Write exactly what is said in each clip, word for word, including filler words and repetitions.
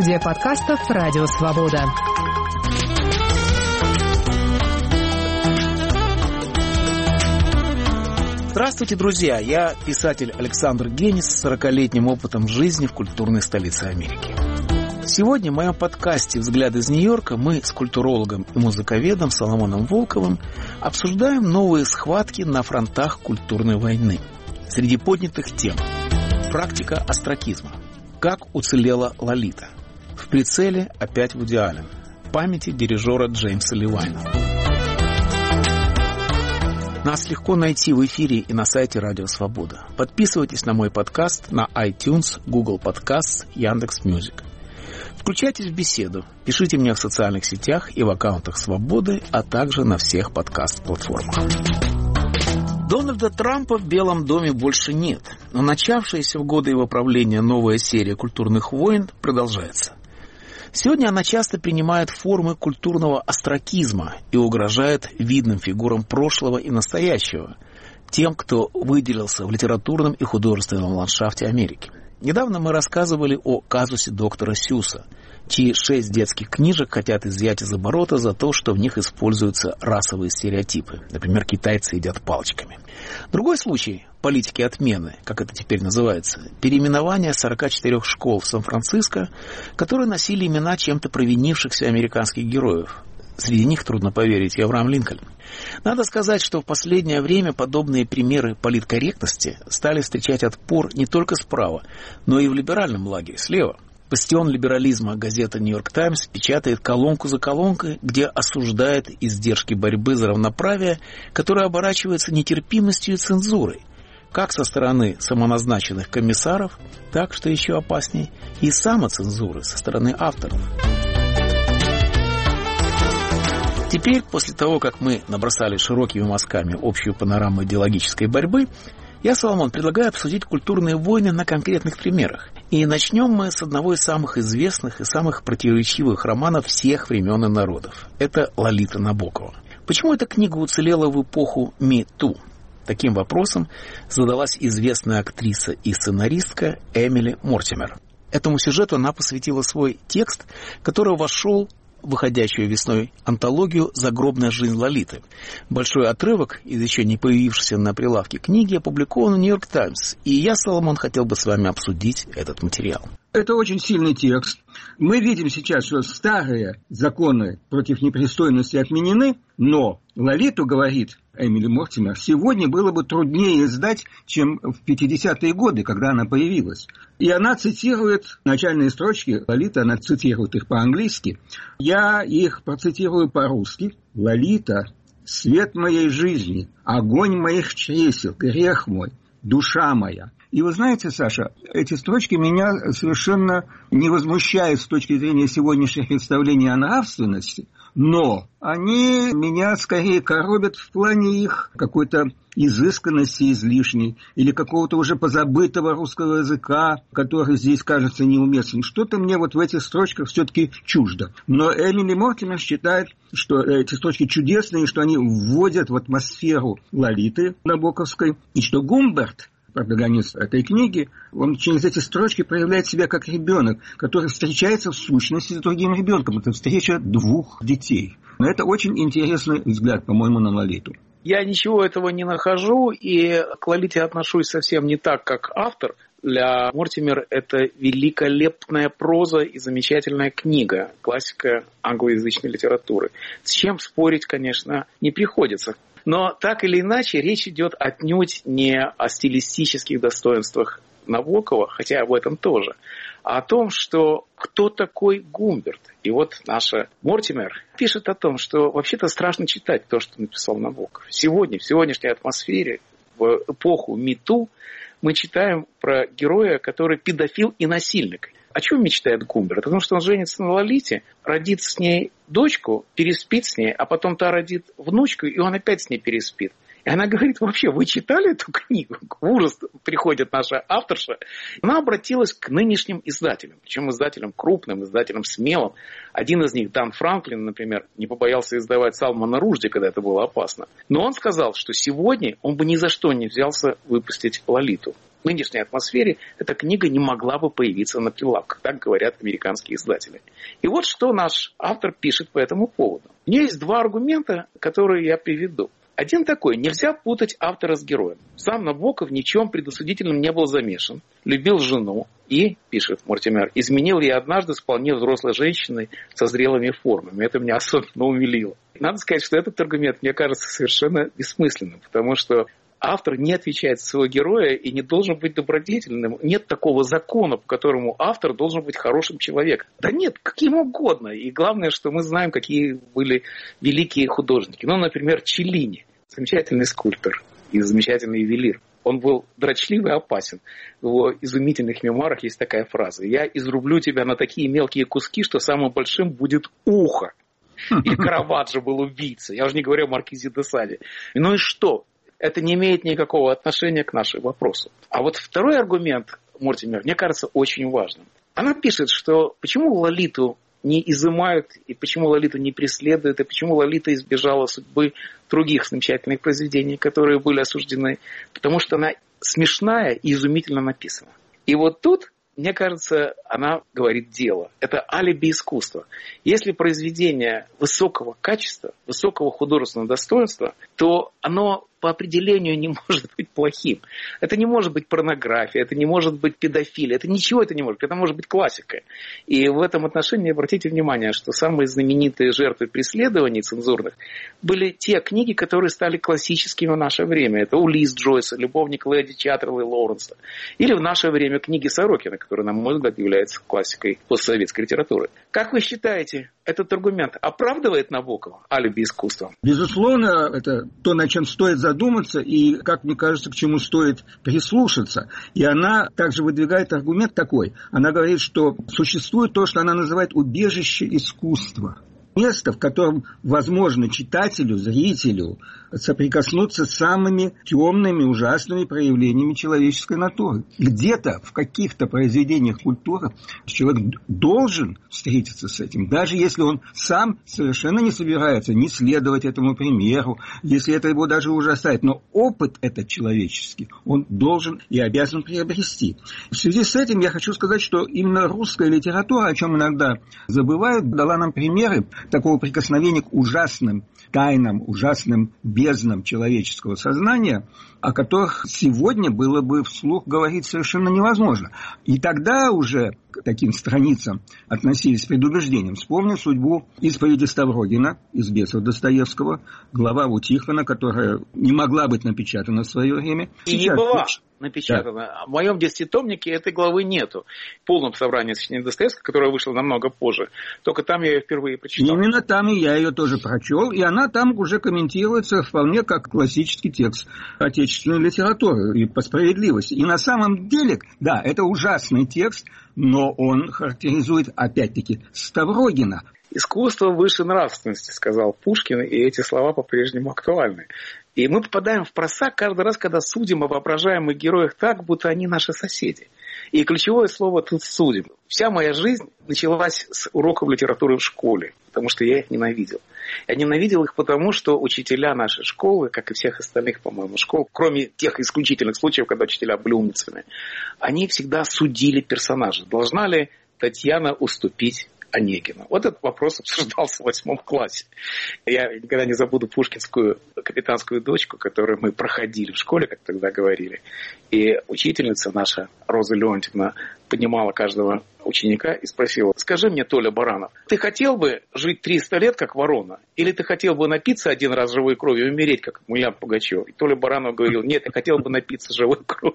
Студия подкастов «Радио Свобода». Здравствуйте, друзья! Я писатель Александр Генис с сорокалетним опытом жизни в культурной столице Америки. Сегодня в моем подкасте «Взгляд из Нью-Йорка» мы с культурологом и музыковедом Соломоном Волковым обсуждаем новые схватки на фронтах культурной войны. Среди поднятых тем: практика остракизма, как уцелела Лолита, в прицеле опять Вуди Аллен, памяти дирижера Джеймса Левайна. Нас легко найти в эфире и на сайте Радио Свобода. Подписывайтесь на мой подкаст на iTunes, Google Podcasts, Яндекс.Мьюзик. Включайтесь в беседу, пишите мне в социальных сетях и в аккаунтах Свободы, а также на всех подкаст-платформах. Дональда Трампа в Белом доме больше нет, но начавшаяся в годы его правления новая серия культурных войн продолжается. Сегодня она часто принимает формы культурного остракизма и угрожает видным фигурам прошлого и настоящего, тем, кто выделился в литературном и художественном ландшафте Америки. Недавно мы рассказывали о казусе доктора Сюса, чьи шесть детских книжек хотят изъять из оборота за то, что в них используются расовые стереотипы. Например, китайцы едят палочками. Другой случай – политики отмены, как это теперь называется, переименование сорока четырёх школ в Сан-Франциско, которые носили имена чем-то провинившихся американских героев. Среди них, трудно поверить, и Авраам Линкольн. Надо сказать, что в последнее время подобные примеры политкорректности стали встречать отпор не только справа, но и в либеральном лагере слева. Бастион либерализма газета «Нью-Йорк Таймс» печатает колонку за колонкой, где осуждает издержки борьбы за равноправие, которая оборачивается нетерпимостью и цензурой, как со стороны самоназначенных комиссаров, так, что еще опасней, и самоцензуры со стороны авторов. Теперь, после того, как мы набросали широкими мазками общую панораму идеологической борьбы, я, Соломон, предлагаю обсудить культурные войны на конкретных примерах. И начнем мы с одного из самых известных и самых противоречивых романов всех времен и народов. Это «Лолита» Набокова. Почему эта книга уцелела в эпоху Me Too? Таким вопросом задалась известная актриса и сценаристка Эмили Мортимер. Этому сюжету она посвятила свой текст, который вошел выходящую весной антологию «Загробная жизнь Лолиты». Большой отрывок из еще не появившейся на прилавке книги опубликован в «Нью-Йорк Таймс». И я, Соломон, хотел бы с вами обсудить этот материал. Это очень сильный текст. Мы видим сейчас, что старые законы против непристойности отменены, но Лолиту, говорит Эмили Мортимер, сегодня было бы труднее издать, чем в пятидесятые годы, когда она появилась. И она цитирует начальные строчки Лолиты, она цитирует их по-английски. Я их процитирую по-русски. «Лолита, свет моей жизни, огонь моих чресел, грех мой, душа моя». И вы знаете, Саша, эти строчки меня совершенно не возмущают с точки зрения сегодняшних представлений о нравственности, но они меня скорее коробят в плане их какой-то изысканности излишней или какого-то уже позабытого русского языка, который здесь кажется неуместным. Что-то мне вот в этих строчках все-таки чуждо. Но Эмили Мортимер считает, что эти строчки чудесные, что они вводят в атмосферу Лолиты набоковской, и что Гумберт, протагонист этой книги, он через эти строчки проявляет себя как ребенок, который встречается в сущности с другим ребенком. Это встреча двух детей. Но это очень интересный взгляд, по-моему, на Лолиту. Я ничего этого не нахожу, и к Лолите отношусь совсем не так, как автор. Для Мортимер это великолепная проза и замечательная книга, классика англоязычной литературы. С чем спорить, конечно, не приходится. Но так или иначе речь идет отнюдь не о стилистических достоинствах Набокова, хотя об этом тоже, а о том, что кто такой Гумберт. И вот наша Мортимер пишет о том, что вообще-то страшно читать то, что написал Набоков. Сегодня, в сегодняшней атмосфере, в эпоху Me Too, мы читаем про героя, который педофил и насильник. О чем мечтает Гумберт? Потому что он женится на Лолите, родит с ней дочку, переспит с ней, а потом та родит внучку, и он опять с ней переспит. И она говорит, вообще, вы читали эту книгу? В ужас приходит наша авторша. Она обратилась к нынешним издателям, причем издателям крупным, издателям смелым. Один из них, Дан Франклин, например, не побоялся издавать Салмана Ружди, когда это было опасно. Но он сказал, что сегодня он бы ни за что не взялся выпустить «Лолиту». В нынешней атмосфере эта книга не могла бы появиться на прилавках, так говорят американские издатели. И вот что наш автор пишет по этому поводу. У меня есть два аргумента, которые я приведу. Один такой: нельзя путать автора с героем. Сам Набоков ни в чем предосудительном не был замешан, любил жену и, пишет Мортимер, изменил ей однажды с вполне взрослой женщиной со зрелыми формами. Это меня особенно умилило. Надо сказать, что этот аргумент, мне кажется, совершенно бессмысленным, потому что автор не отвечает за своего героя и не должен быть добродетельным. Нет такого закона, по которому автор должен быть хорошим человеком. Да нет, каким угодно. И главное, что мы знаем, какие были великие художники. Ну, например, Челлини. Замечательный скульптор и замечательный ювелир. Он был дрочливый и опасен. В его изумительных мемуарах есть такая фраза: «Я изрублю тебя на такие мелкие куски, что самым большим будет ухо». И Караваджо был убийцей. Я уже не говорю о маркизе де Саде. Ну и что? Это не имеет никакого отношения к нашему вопросу. А вот второй аргумент, Мортимер, мне кажется очень важным. Она пишет, что почему Лолиту не изымают, и почему Лолиту не преследуют, и почему Лолита избежала судьбы других замечательных произведений, которые были осуждены. Потому что она смешная и изумительно написана. И вот тут, мне кажется, она говорит дело. Это алиби искусства. Если произведение высокого качества, высокого художественного достоинства, то оно по определению не может быть плохим. Это не может быть порнография, это не может быть педофилия, это ничего это не может, это может быть классика. И в этом отношении обратите внимание, что самые знаменитые жертвы преследований цензурных были те книги, которые стали классическими в наше время. Это Улисс Джойса, Любовник леди Чаттерлей Лоуренса. Или в наше время книги Сорокина, которые, на мой взгляд, являются классикой постсоветской литературы. Как вы считаете, этот аргумент оправдывает Набокова, алиби искусства? Безусловно, это то, над чем стоит задуматься и, как мне кажется, к чему стоит прислушаться. И она также выдвигает аргумент такой. Она говорит, что существует то, что она называет убежище искусства. Место, в котором возможно читателю, зрителю соприкоснуться с самыми темными, ужасными проявлениями человеческой натуры. Где-то в каких-то произведениях культуры человек должен встретиться с этим, даже если он сам совершенно не собирается не следовать этому примеру, если это его даже ужасает. Но опыт этот человеческий он должен и обязан приобрести. В связи с этим я хочу сказать, что именно русская литература, о чем иногда забывают, дала нам примеры такого прикосновения к ужасным тайнам, ужасным безднам человеческого сознания, о которых сегодня было бы вслух говорить совершенно невозможно. И тогда уже к таким страницам относились с предубеждением. Вспомню судьбу исповеди Ставрогина из «Бесов» Достоевского, глава Тихона, которая не могла быть напечатана в свое время. И не была напечатана. Да. В моем десятитомнике этой главы нету. В полном собрании сочинений Достоевского, которое вышло намного позже. Только там я ее впервые прочитал. Именно там и я ее тоже прочел. И она там уже комментируется вполне как классический текст отечественной литературы. И по справедливости. И на самом деле, да, это ужасный текст, но он характеризует, опять-таки, Ставрогина. «Искусство выше нравственности», сказал Пушкин, и эти слова по-прежнему актуальны. И мы попадаем в просак каждый раз, когда судим о воображаемых героях так, будто они наши соседи. И ключевое слово тут «судим». Вся моя жизнь началась с уроков литературы в школе, потому что я их ненавидел. Я ненавидел их потому, что учителя нашей школы, как и всех остальных, по-моему, школ, кроме тех исключительных случаев, когда учителя были умницами, они всегда судили персонажа. Должна ли Татьяна уступить Онегину? Вот этот вопрос обсуждался в восьмом классе. Я никогда не забуду пушкинскую капитанскую дочку, которую мы проходили в школе, как тогда говорили. И учительница наша, Роза Леонтьевна, поднимала каждого ученика и спросила: скажи мне, Толя Баранов, ты хотел бы жить триста лет, как ворона? Или ты хотел бы напиться один раз живой кровью и умереть, как Мулян Пугачев? И Толя Баранов говорил: нет, я хотел бы напиться живой кровью.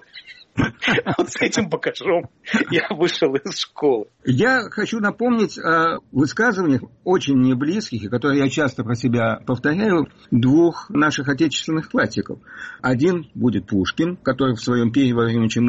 Вот с этим багажом я вышел из школы. Я хочу напомнить о высказываниях очень мне близких, и которые я часто про себя повторяю, двух наших отечественных классиков. Один будет Пушкин, который в своем пере во время чумы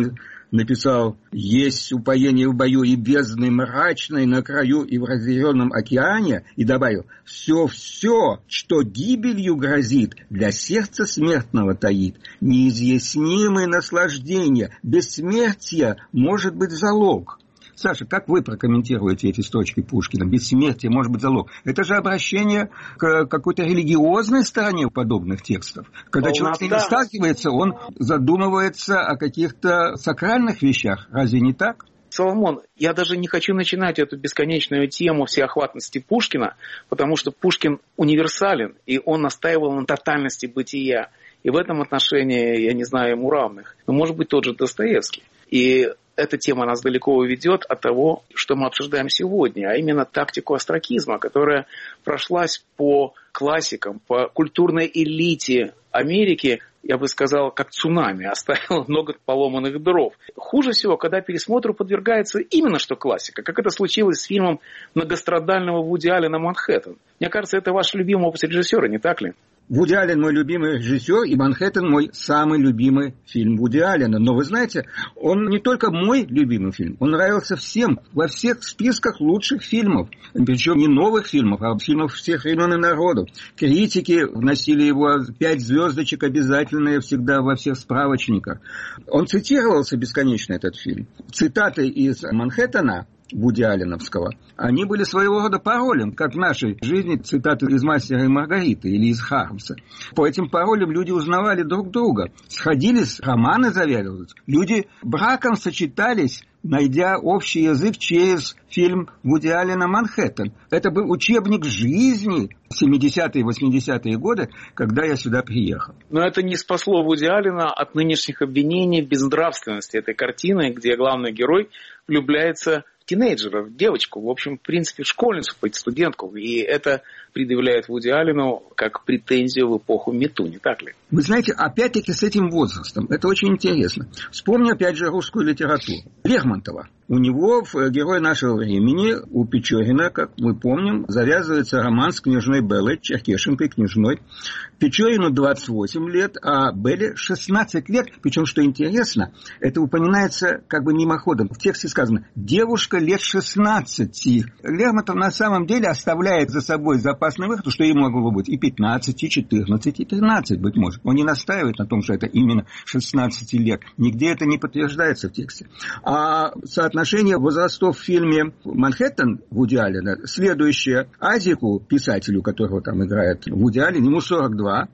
написал «Есть упоение в бою и бездны мрачной на краю и в разъяренном океане», и добавил «Все-все, что гибелью грозит, для сердца смертного таит, неизъяснимые наслаждения, бессмертие может быть залог». Саша, как вы прокомментируете эти строчки Пушкина? Бессмертие может быть залог. Это же обращение к какой-то религиозной стороне подобных текстов. Когда человек с ними сталкивается, он задумывается о каких-то сакральных вещах. Разве не так? Соломон, я даже не хочу начинать эту бесконечную тему всеохватности Пушкина, потому что Пушкин универсален, и он настаивал на тотальности бытия. И в этом отношении, я не знаю ему равных. Но может быть тот же Достоевский. И эта тема нас далеко уведет от того, что мы обсуждаем сегодня, а именно тактику остракизма, которая прошлась по классикам, по культурной элите Америки, я бы сказал, как цунами, оставила много поломанных дров. Хуже всего, когда пересмотру подвергается именно что классика, как это случилось с фильмом многострадального Вуди Аллена «Манхэттен». Мне кажется, это ваш любимый опыт режиссера, не так ли? Вуди Аллен мой любимый режиссер, и «Манхэттен» мой самый любимый фильм Вуди Аллена. Но вы знаете, он не только мой любимый фильм, он нравился всем, во всех списках лучших фильмов. Причем не новых фильмов, а фильмов всех времен и народов. Критики вносили его пять звездочек обязательные всегда во всех справочниках. Он цитировался бесконечно, этот фильм. Цитаты из «Манхэттена» Вуди Алленовского, они были своего рода паролем, как в нашей жизни цитаты из «Мастера и Маргариты» или из Хармса. По этим паролям люди узнавали друг друга, сходились, романы завязывались, люди браком сочетались, найдя общий язык через фильм Вуди Аллена «Манхэттен». Это был учебник жизни в семидесятые и восьмидесятые годы, когда я сюда приехал. Но это не спасло Вуди Аллена от нынешних обвинений в безнравственности этой картины, где главный герой влюбляется тинейджеров, девочку, в общем, в принципе, школьницу, студентку. И это предъявляет Вуди Аллену как претензию в эпоху МeToo, не так ли? Вы знаете, опять-таки с этим возрастом. Это очень интересно. Вспомню, опять же, русскую литературу. Лермонтова. У него в «Герое нашего времени», у Печорина, как мы помним, завязывается роман с княжной Беллой, черкешенкой княжной. Печорину двадцать восемь лет, а Белле шестнадцать лет. Причем, что интересно, это упоминается как бы мимоходом. В тексте сказано «девушка лет шестнадцати». Лермонтов на самом деле оставляет за собой запасный выход, что ему могло быть и пятнадцать, и четырнадцать, и тринадцать, быть может. Он не настаивает на том, что это именно шестнадцать лет. Нигде это не подтверждается в тексте. А соотношение возрастов в фильме «Манхэттен» Вуди Аллена следующее. Азику, писателю, которого там играет Вуди Аллен, ему сорок два.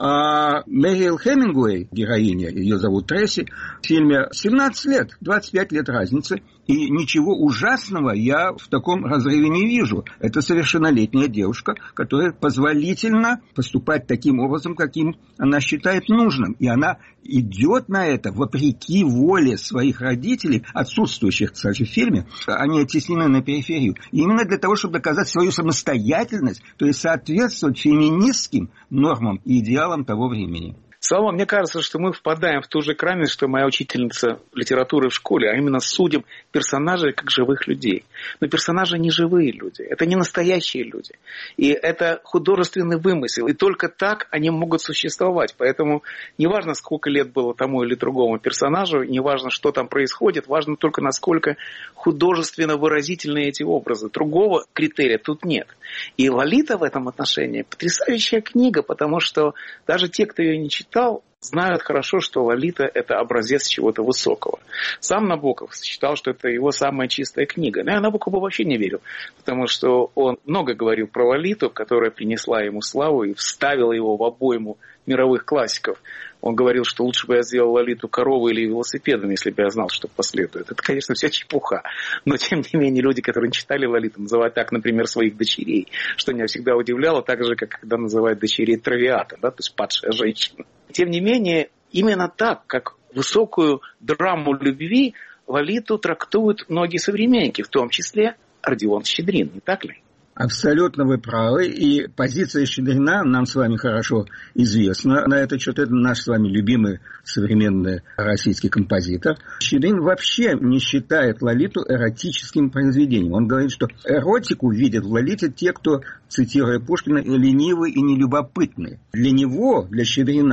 А Мэриэл Хемингуэй, героиня, ее зовут Тресси, в фильме семнадцать лет, двадцать пять лет разницы. И ничего ужасного я в таком разрыве не вижу. Это совершеннолетняя девушка, которая позволительно поступать таким образом, каким она считает нужным. И она идет на это вопреки воле своих родителей, отсутствующих, кстати, в фильме. Они оттеснены на периферию. Именно для того, чтобы доказать свою самостоятельность, то есть соответствовать феминистским нормам и идеалам того времени. Слава, мне кажется, что мы впадаем в ту же крайность, что моя учительница литературы в школе, а именно судим персонажей как живых людей. Но персонажи не живые люди, это не настоящие люди. И это художественный вымысел, и только так они могут существовать. Поэтому неважно, сколько лет было тому или другому персонажу, неважно, что там происходит, важно только, насколько художественно выразительны эти образы. Другого критерия тут нет. И «Лолита» в этом отношении потрясающая книга, потому что даже те, кто ее не читал, знают хорошо, что «Лолита» – это образец чего-то высокого. Сам Набоков считал, что это его самая чистая книга. Но я Набокову вообще не верил, потому что он много говорил про «Лолиту», которая принесла ему славу и вставила его в обойму мировых классиков. Он говорил, что лучше бы я сделал «Лолиту» коровой или велосипедом, если бы я знал, что последует. Это, конечно, вся чепуха. Но, тем не менее, люди, которые читали «Лолиту», называют так, например, своих дочерей, что меня всегда удивляло, так же, как когда называют дочерей Травиата, да, то есть падшая женщина. Тем не менее, именно так, как высокую драму любви, «Лолиту» трактуют многие современники, в том числе Родион Щедрин, не так ли? Абсолютно вы правы. И позиция Щедрина нам с вами хорошо известна. На этот счет это наш с вами любимый современный российский композитор. Щедрин вообще не считает «Лолиту» эротическим произведением. Он говорит, что эротику видят в «Лолите» те, кто, цитируя Пушкина, ленивый и нелюбопытный. Для него, для Щедрина,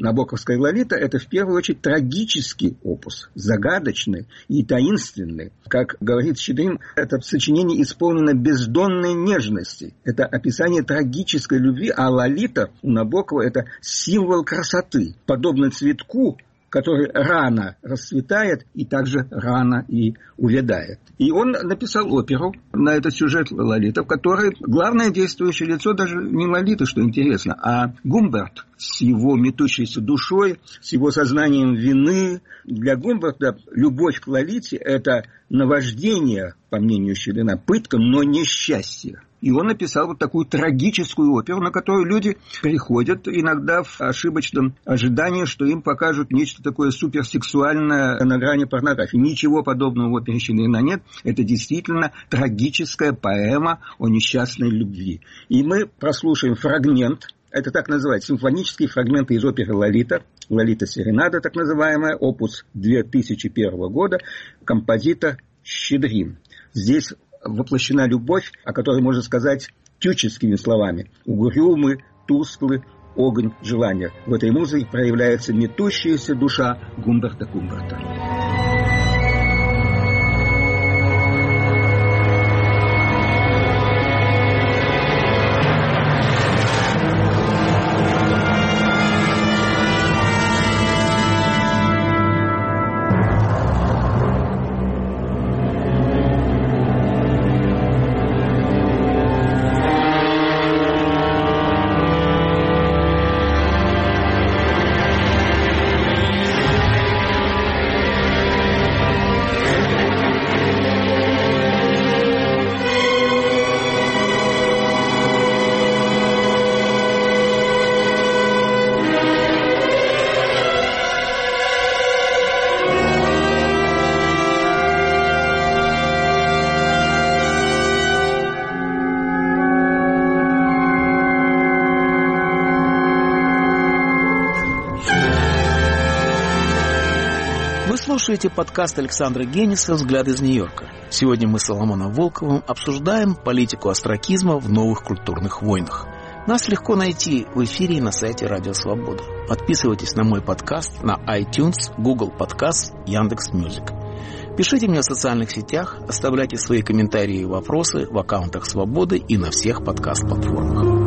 набоковская «Лолита» — это в первую очередь трагический опус, загадочный и таинственный. Как говорит Щедрин, это сочинение исполнено бездонной нежности. Это описание трагической любви, а «Лолита» у Набокова — это символ красоты, подобно цветку, который рано расцветает и также рано и увядает. И он написал оперу на этот сюжет «Лолита», в которой главное действующее лицо даже не Лолита, что интересно, а Гумберт с его метущейся душой, с его сознанием вины. Для Гумберта любовь к Лолите – это наваждение, по мнению Щедрина, пытка, но не счастье. И он написал вот такую трагическую оперу, на которую люди приходят иногда в ошибочном ожидании, что им покажут нечто такое суперсексуальное на грани порнографии. Ничего подобного в опере Щедрина нет. Это действительно трагическая поэма о несчастной любви. И мы прослушаем фрагмент. Это так называется, симфонические фрагменты из оперы «Лолита». «Лолита Серенада», так называемая, опус две тысячи первого года, композитор Щедрин. Здесь воплощена любовь, о которой можно сказать тюческими словами. Угрюмый, тусклый огонь желания. В этой музыке проявляется метущаяся душа Гумберта Гумберта. Слушаете подкаст Александра Гениса «Взгляд из Нью-Йорка». Сегодня мы с Соломоном Волковым обсуждаем политику остракизма в новых культурных войнах. Нас легко найти в эфире и на сайте Радио Свобода. Подписывайтесь на мой подкаст на iTunes, Google Подкаст, Яндекс.Мьюзик. Пишите мне в социальных сетях, оставляйте свои комментарии и вопросы в аккаунтах Свободы и на всех подкаст-платформах.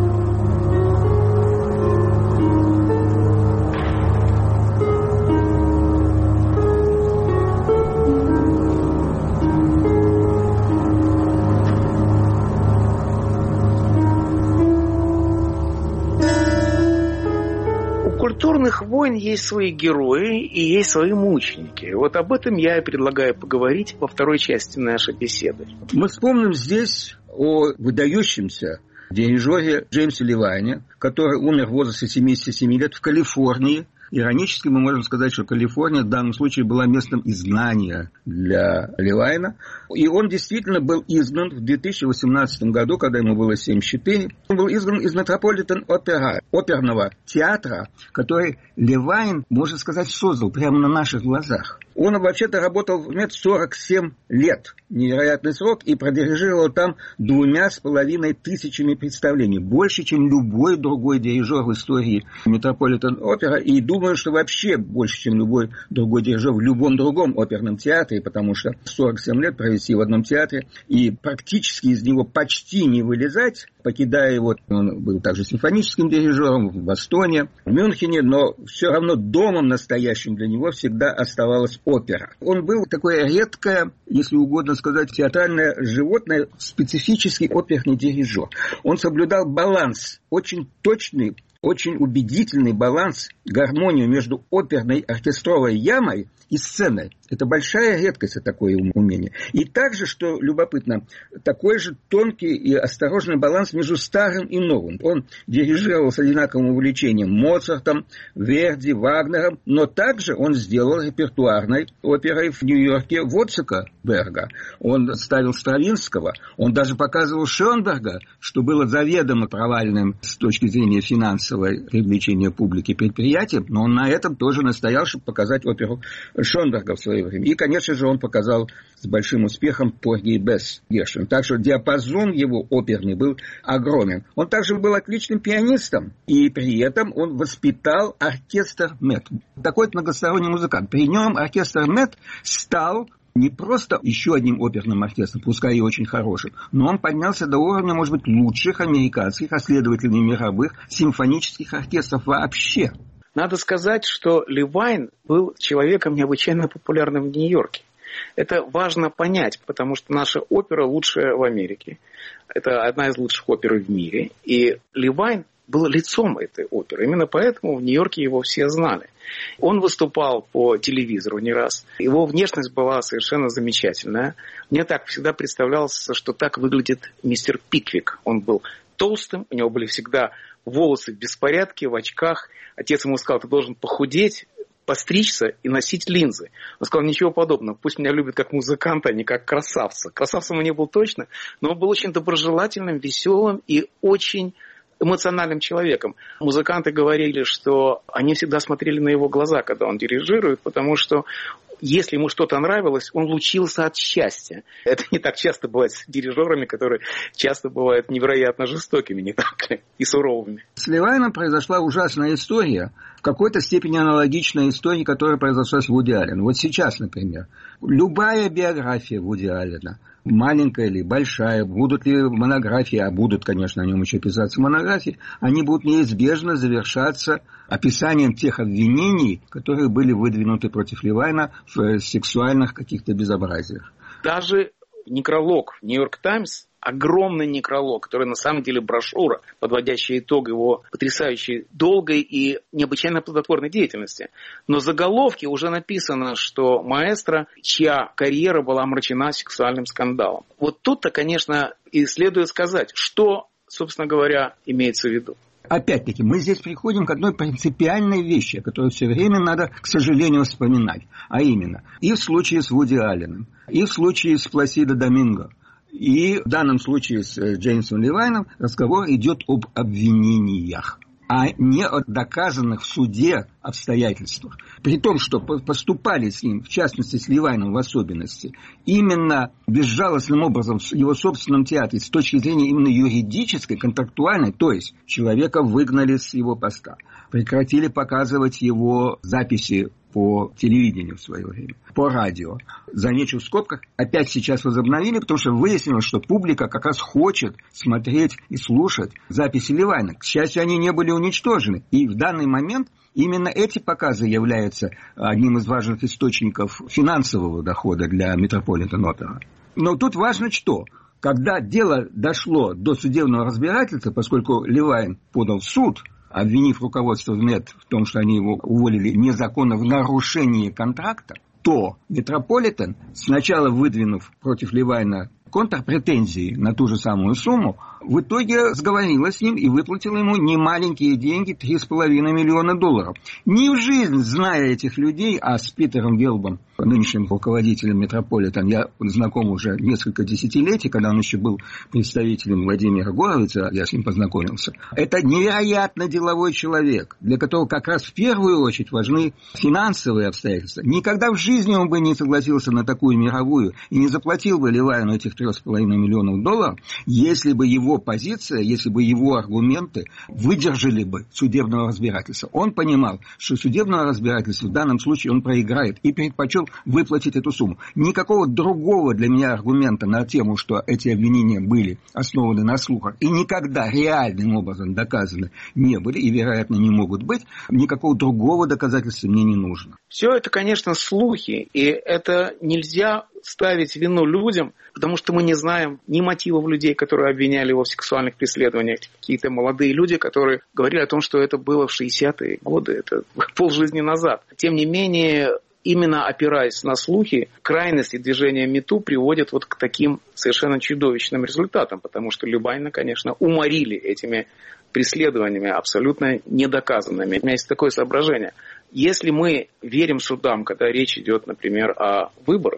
У культурных войн есть свои герои и есть свои мученики. Вот об этом я и предлагаю поговорить во второй части нашей беседы. Мы вспомним здесь о выдающемся дирижере Джеймсе Левайне, который умер в возрасте семидесяти семи лет в Калифорнии. Иронически мы можем сказать, что Калифорния в данном случае была местом изгнания для Левайна. И он действительно был изгнан в две тысячи восемнадцатом году, когда ему было семьдесят четыре. Он был изгнан из Метрополитен Опера, оперного театра, который Левайн, можно сказать, создал прямо на наших глазах. Он вообще-то работал в МЕД сорок семь лет. Невероятный срок. И продирижировал там двумя с половиной тысячами представлений. Больше, чем любой другой дирижер в истории Метрополитен Опера. И думаю, что вообще больше, чем любой другой дирижер в любом другом оперном театре. Потому что сорок семь лет провести в одном театре и практически из него почти не вылезать, покидая его. Он был также симфоническим дирижером в Бостоне, в Мюнхене. Но все равно домом настоящим для него всегда оставалась опера. Он был такое редкое, если угодно сказать, театральное животное, специфический оперный дирижер. Он соблюдал баланс, очень точный, очень убедительный баланс, гармонию между оперной оркестровой ямой и сценой. Это большая редкость, такое умение. И также, что любопытно, такой же тонкий и осторожный баланс между старым и новым. Он дирижировал с одинаковым увлечением Моцартом, Верди, Вагнером, но также он сделал репертуарной оперой в Нью-Йорке Воцика Берга. Он ставил Стравинского, он даже показывал Шönberga, что было заведомо провальным с точки зрения финансовой привлечения публики предприятия, но он на этом тоже настоял, чтобы показать оперу Шönberga в своей свое время. И, конечно же, он показал с большим успехом Порги и Бесс Гершвин. Так что диапазон его оперный был огромен. Он также был отличным пианистом, и при этом он воспитал оркестр Мет. Такой многосторонний музыкант. При нем оркестр Мет стал не просто еще одним оперным оркестром, пускай и очень хорошим, но он поднялся до уровня, может быть, лучших американских, а следовательно мировых симфонических оркестров вообще. Надо сказать, что Левайн был человеком необычайно популярным в Нью-Йорке. Это важно понять, потому что наша опера лучшая в Америке. Это одна из лучших опер в мире. И Левайн был лицом этой оперы. Именно поэтому в Нью-Йорке его все знали. Он выступал по телевизору не раз. Его внешность была совершенно замечательная. Мне так всегда представлялось, что так выглядит мистер Пиквик. Он был толстым, у него были всегда волосы в беспорядке, в очках. Отец ему сказал: ты должен похудеть, постричься и носить линзы. Он сказал: ничего подобного, пусть меня любят как музыканта, а не как красавца. Красавцем он не был точно, но он был очень доброжелательным, веселым и очень эмоциональным человеком. Музыканты говорили, что они всегда смотрели на его глаза, когда он дирижирует, потому что если ему что-то нравилось, он лучился от счастья. Это не так часто бывает с дирижерами, которые часто бывают невероятно жестокими, не так ли, и суровыми. С Левайном произошла ужасная история, в какой-то степени аналогичная истории, которая произошла с Вуди Алленом. Вот сейчас, например, любая биография Вуди Аллена, маленькая или большая, будут ли монографии, а будут, конечно, о нем еще писаться монографии, они будут неизбежно завершаться описанием тех обвинений, которые были выдвинуты против Левайна в сексуальных каких-то безобразиях. Даже некролог «Нью-Йорк Таймс», огромный некролог, который на самом деле брошюра, подводящая итог его потрясающей, долгой и необычайно плодотворной деятельности. Но в заголовке уже написано, что маэстро, чья карьера была омрачена сексуальным скандалом. Вот тут-то, конечно, и следует сказать, что, собственно говоря, имеется в виду. Опять-таки, мы здесь приходим к одной принципиальной вещи, которую все время надо, к сожалению, вспоминать. А именно, и в случае с Вуди Алленом, и в случае с Пласидо Доминго, и в данном случае с Джеймсом Левайном разговор идет об обвинениях, а не о доказанных в суде обстоятельствах. При том, что поступали с ним, в частности с Левайном в особенности, именно безжалостным образом в его собственном театре с точки зрения именно юридической, контрактуальной, то есть человека выгнали с его поста, прекратили показывать его записи по телевидению в свое время, по радио. Замечу в скобках, опять сейчас возобновили, потому что выяснилось, что публика как раз хочет смотреть и слушать записи Левайна. К счастью, они не были уничтожены. И в данный момент именно эти показы являются одним из важных источников финансового дохода для Метрополитен Опера. Но тут важно что? Когда дело дошло до судебного разбирательства, поскольку Левайн подал в суд, обвинив руководство МЕТ в том, что они его уволили незаконно в нарушении контракта, то Метрополитен, сначала выдвинув против Левайна контрпретензии на ту же самую сумму, в итоге сговорила с ним и выплатила ему немаленькие деньги, три с половиной миллиона долларов. Ни в жизнь, зная этих людей, а с Питером Гелбом, нынешним руководителем Метрополитен, я знаком уже несколько десятилетий, когда он еще был представителем Владимира Горовица, я с ним познакомился. Это невероятно деловой человек, для которого как раз в первую очередь важны финансовые обстоятельства. Никогда в жизни он бы не согласился на такую мировую и не заплатил бы Левайну этих трех с половиной миллионов долларов, если бы его позиция, если бы его аргументы выдержали бы судебного разбирательства. Он понимал, что судебного разбирательства в данном случае он проиграет и предпочел выплатить эту сумму. Никакого другого для меня аргумента на тему, что эти обвинения были основаны на слухах и никогда реальным образом доказаны не были и, вероятно, не могут быть, никакого другого доказательства мне не нужно. Все это, конечно, слухи, и это нельзя ставить вину людям, потому что мы не знаем ни мотивов людей, которые обвиняли его в сексуальных преследованиях, какие-то молодые люди, которые говорили о том, что это было в шестидесятые годы, это полжизни назад. Тем не менее, именно опираясь на слухи, крайности движения МeToo приводят вот к таким совершенно чудовищным результатам, потому что Левайна, конечно, уморили этими преследованиями абсолютно недоказанными. У меня есть такое соображение. Если мы верим судам, когда речь идет, например, о выборах,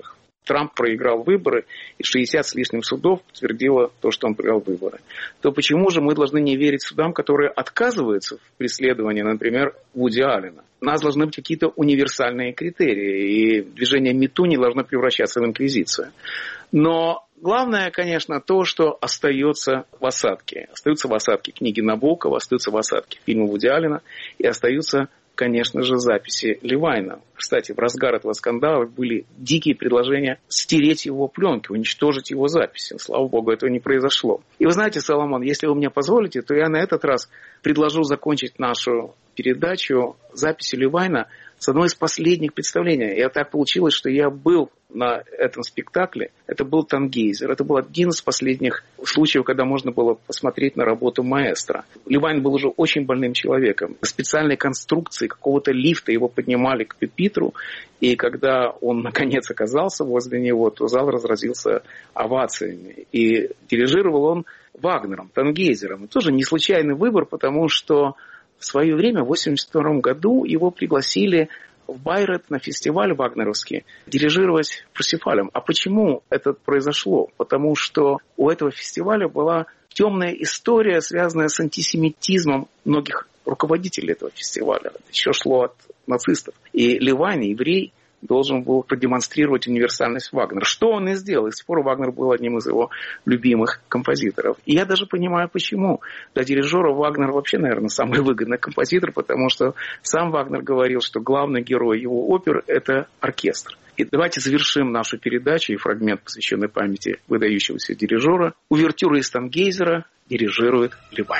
Трамп проиграл выборы, и шестьдесят с лишним судов подтвердило то, что он проиграл выборы, то почему же мы должны не верить судам, которые отказываются в преследовании, например, Вуди Аллена? У нас должны быть какие-то универсальные критерии, и движение МИТУ не должно превращаться в инквизицию. Но главное, конечно, то, что остается в осадке. Остаются в осадке книги Набокова, остаются в осадке фильмы Вуди Аллена, и остаются, конечно же, записи Левайна. Кстати, в разгар этого скандала были дикие предложения стереть его пленки, уничтожить его записи. Слава богу, этого не произошло. И вы знаете, Соломон, если вы мне позволите, то я на этот раз предложу закончить нашу передачу записью Левайна с одной из последних представлений. И так получилось, что я был на этом спектакле. Это был «Тангейзер». Это был один из последних случаев, когда можно было посмотреть на работу маэстро. Левайн был уже очень больным человеком. Специальной конструкции какого-то лифта его поднимали к пюпитру. И когда он, наконец, оказался возле него, то зал разразился овациями. И дирижировал он Вагнером, «Тангейзером». И тоже не случайный выбор, потому что в свое время, в восемьдесят втором году, его пригласили в Байрет на фестиваль вагнеровский дирижировать Парсифалем. А почему это произошло? Потому что у этого фестиваля была темная история, связанная с антисемитизмом многих руководителей этого фестиваля. Это еще шло от нацистов. И Левайн, еврей, должен был продемонстрировать универсальность Вагнера. Что он и сделал. И с тех пор Вагнер был одним из его любимых композиторов. И я даже понимаю, почему. Для дирижера Вагнер вообще, наверное, самый выгодный композитор, потому что сам Вагнер говорил, что главный герой его опер – это оркестр. И давайте завершим нашу передачу и фрагмент, посвященный памяти выдающегося дирижера. Увертюра из «Тангейзера» дирижирует Левайн.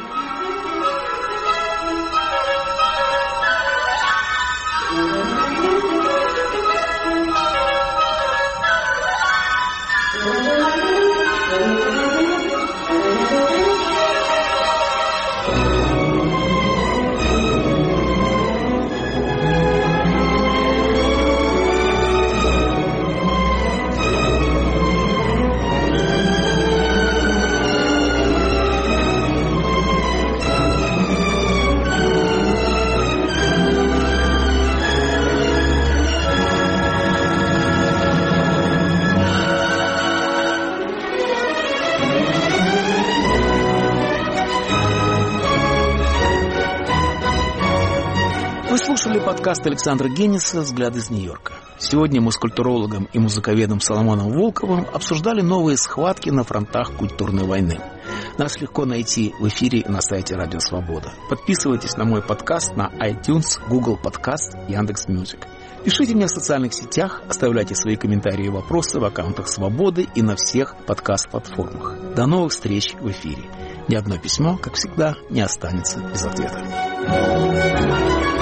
Слушали подкаст Александра Генниса «Взгляд из Нью-Йорка». Сегодня мы с культурологом и музыковедом Соломоном Волковым обсуждали новые схватки на фронтах культурной войны. Нас легко найти в эфире на сайте Радио Свобода. Подписывайтесь на мой подкаст на iTunes, Google Подкаст, Яндекс.Мьюзик. Пишите мне в социальных сетях, оставляйте свои комментарии и вопросы в аккаунтах Свободы и на всех подкаст-платформах. До новых встреч в эфире. Ни одно письмо, как всегда, не останется без ответа.